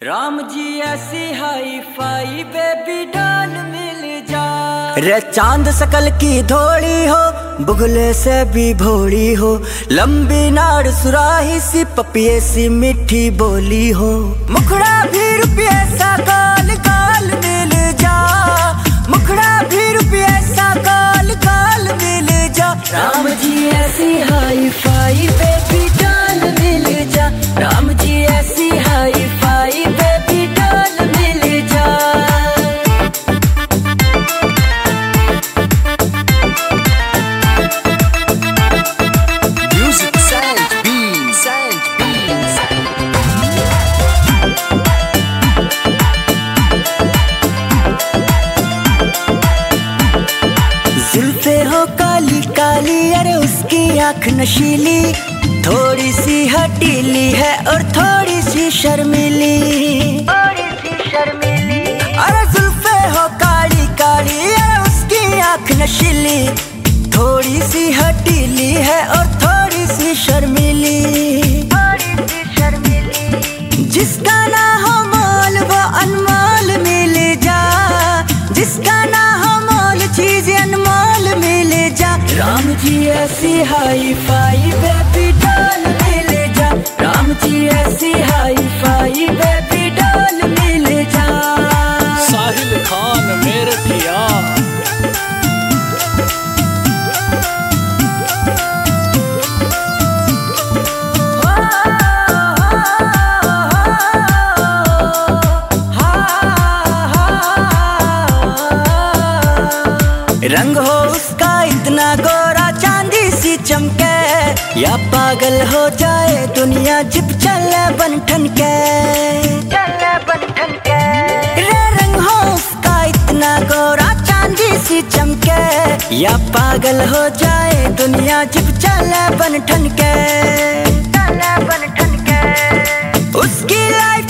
राम जी ऐसी hi fi baby doll मिल जा। रे चांद सकल की धोड़ी हो, बुगले से भी भोड़ी हो, लंबी नाड़ सुराही सी पपिए सी मीठी बोली हो, मुखड़ा भी रुपये सा काल काल मिल जा, मुखड़ा भी रुपये सा काल काल मिल जा। राम जी ऐसी हाई फाई बेबी डॉल मिल जा, राम जी ऐसी हाई फाई बेबी डॉल मिल जा। Music Sanj Beans, Sanj Beans. जुल्फे हो काली काली, अरे उसकी आंख नशीली, थोड़ी सी हटीली है और थोड़ी सी शर्मीली, अरे जुल्फे हो काली काली, अरे उसकी आंख नशीली, थोड़ी सी हटीली है और थोड़ी सी शर्मीली, जिसका ना हो मोल वो अनमोल मिल जा, जिसका ना हो मोल चीज अनमोल मिल जा। राम जी ऐसी हाई फाई बेबी डॉल मिल जा, राम जी ऐसी हाई फाई बेबी डॉल मिल जा। साहिल खान मेरठिया। रंग हो उसका इतना गोरा चांदी सी चमके, या पागल हो जाए दुनिया जिप चले बन ठनके, रे रंग हो उसका इतना गोरा चांदी सी चमके, या पागल हो जाए दुनिया जिप चले बन ठनके, उसकी लाइफ